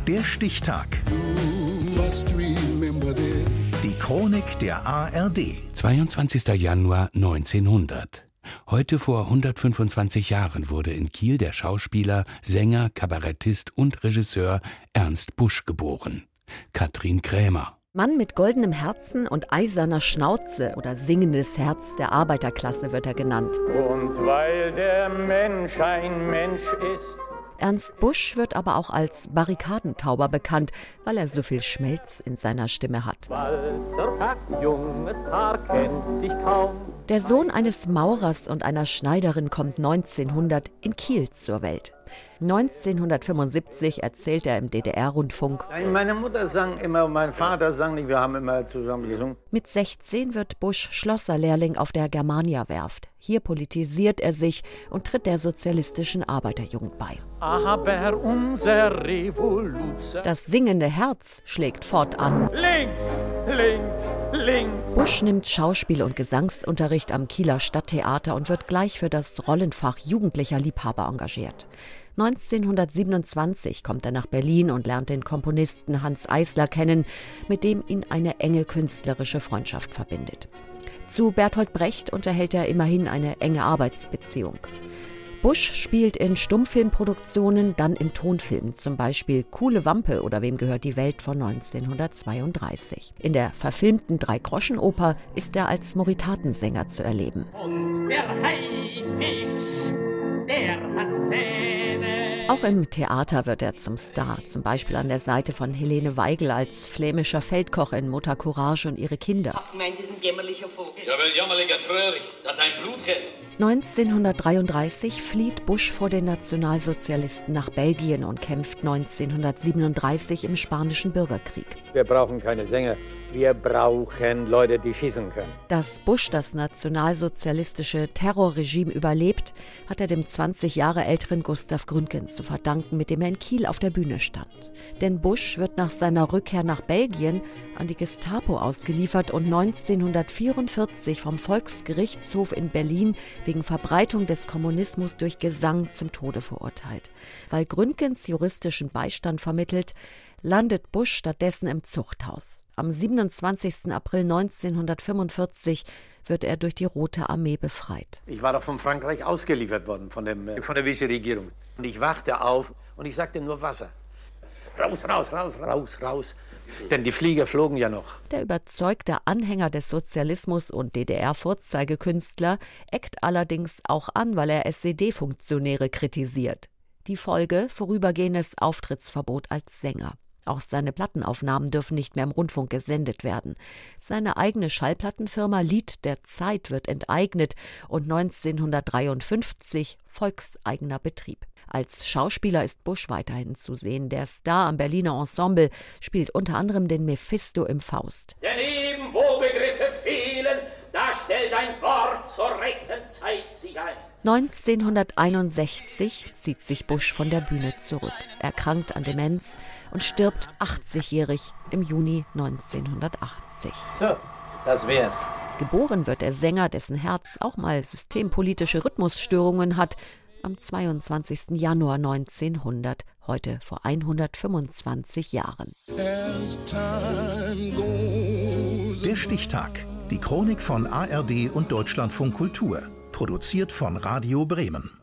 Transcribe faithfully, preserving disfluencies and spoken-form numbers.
Der Stichtag. Die Chronik der A R D. zweiundzwanzigster Januar neunzehnhundert. Heute vor hundertfünfundzwanzig Jahren wurde in Kiel der Schauspieler, Sänger, Kabarettist und Regisseur Ernst Busch geboren. Katrin Krämer. Mann mit goldenem Herzen und eiserner Schnauze oder singendes Herz der Arbeiterklasse wird er genannt. Und weil der Mensch ein Mensch ist. Ernst Busch wird aber auch als Barrikadentauber bekannt, weil er so viel Schmelz in seiner Stimme hat. Walter Pack, junges Paar, kennt sich kaum. Der Sohn eines Maurers und einer Schneiderin kommt neunzehnhundert in Kiel zur Welt. neunzehnhundertfünfundsiebzig erzählt er im D D R-Rundfunk. Meine Mutter sang immer und mein Vater sang nicht, wir haben immer zusammen gesungen. Mit sechzehn wird Busch Schlosserlehrling auf der Germania-Werft. Hier politisiert er sich und tritt der sozialistischen Arbeiterjugend bei. Aber unser Revolution. Das singende Herz schlägt fortan. Links, links, links. Busch nimmt Schauspiel- und Gesangsunterricht am Kieler Stadttheater und wird gleich für das Rollenfach jugendlicher Liebhaber engagiert. neunzehnhundertsiebenundzwanzig kommt er nach Berlin und lernt den Komponisten Hanns Eisler kennen, mit dem ihn eine enge künstlerische Freundschaft verbindet. Zu Bertolt Brecht unterhält er immerhin eine enge Arbeitsbeziehung. Busch spielt in Stummfilmproduktionen, dann im Tonfilm, zum Beispiel Kuhle Wampe oder Wem gehört die Welt von neunzehnhundertzweiunddreißig. In der verfilmten Drei-Groschen-Oper ist er als Moritatensänger zu erleben. Und der Haifisch, der hat Zähne. Auch im Theater wird er zum Star, zum Beispiel an der Seite von Helene Weigel als flämischer Feldkoch in Mutter Courage und ihre Kinder. Ach, meint, das ist ein jämmerlicher Vogel. Ja, wel jammerlicher treurig, das ist ein Blutchen. neunzehnhundertdreiunddreißig flieht Busch vor den Nationalsozialisten nach Belgien und kämpft neunzehnhundertsiebenunddreißig im Spanischen Bürgerkrieg. Wir brauchen keine Sänger, wir brauchen Leute, die schießen können. Dass Busch das nationalsozialistische Terrorregime überlebt, hat er dem zwanzig Jahre älteren Gustav Gründgens zu verdanken, mit dem er in Kiel auf der Bühne stand. Denn Busch wird nach seiner Rückkehr nach Belgien an die Gestapo ausgeliefert und neunzehnhundertvierundvierzig vom Volksgerichtshof in Berlin wegen Verbreitung des Kommunismus durch Gesang zum Tode verurteilt. Weil Gründgens juristischen Beistand vermittelt, landet Busch stattdessen im Zuchthaus. Am siebenundzwanzigsten April neunzehnhundertfünfundvierzig wird er durch die Rote Armee befreit. Ich war doch von Frankreich ausgeliefert worden, von, dem, äh, von der Vizeregierung. Und ich wachte auf und ich sagte nur Wasser. Raus, raus, raus, raus, raus. Denn die Flieger flogen ja noch. Der überzeugte Anhänger des Sozialismus und D D R-Vorzeigekünstler eckt allerdings auch an, weil er S E D-Funktionäre kritisiert. Die Folge: vorübergehendes Auftrittsverbot als Sänger. Auch seine Plattenaufnahmen dürfen nicht mehr im Rundfunk gesendet werden. Seine eigene Schallplattenfirma Lied der Zeit wird enteignet und neunzehnhundertdreiundfünfzig volkseigener Betrieb. Als Schauspieler ist Busch weiterhin zu sehen. Der Star am Berliner Ensemble spielt unter anderem den Mephisto im Faust. Denn eben wo Begriffe fehlen, da stellt ein Wort zur rechten Zeit sich ein. neunzehnhunderteinundsechzig zieht sich Busch von der Bühne zurück. Er erkrankt an Demenz und stirbt achtzigjährig im Juni neunzehnhundertachtzig. So, das wär's. Geboren wird der Sänger, dessen Herz auch mal systempolitische Rhythmusstörungen hat, am zweiundzwanzigsten Januar neunzehnhundert, heute vor hundertfünfundzwanzig Jahren. Der Stichtag. Die Chronik von A R D und Deutschlandfunk Kultur. Produziert von Radio Bremen.